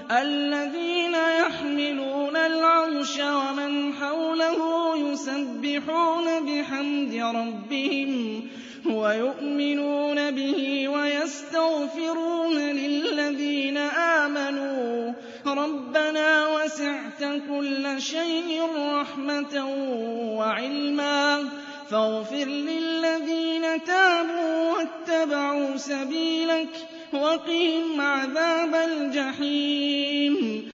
الَّذِينَ يَحْمِلُونَ الْعَرْشَ وَمَنْ حَوْلَهُ يُسَبِّحُونَ بِحَمْدِ رَبِّهِمْ وَيُؤْمِنُونَ بِهِ وَيَسْتَغْفِرُونَ لِلَّذِينَ آمَنُوا رَبَّنَا وَسِعْتَ كُلَّ شَيْءٍ رَّحْمَةً وَعِلْمًا فاغفر لِّلَّذِينَ تَابُوا وَاتَّبَعُوا سَبِيلَكَ وَقِهِمْ عَذَابَ الْجَحِيمِ